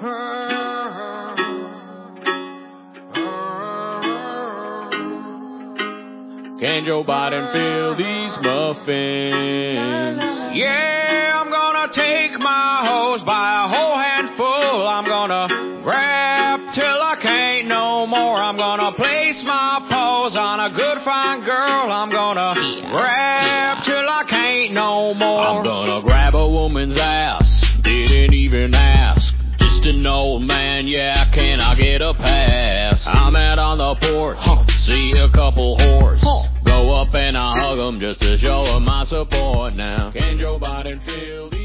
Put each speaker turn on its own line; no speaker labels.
Can Joe Biden fill these muffins?
Yeah, I'm gonna take my hose by a whole handful. I'm gonna grab till I can't no more. I'm gonna place my paws on a good fine girl. I'm gonna grab till I can't no more.
I'm gonna grab a woman's ass, didn't even ask. Just an old man, yeah, can I get a pass? I'm out on the porch, see a couple whores. Go up and I hug them just to show them my support now. Can Joe Biden feel the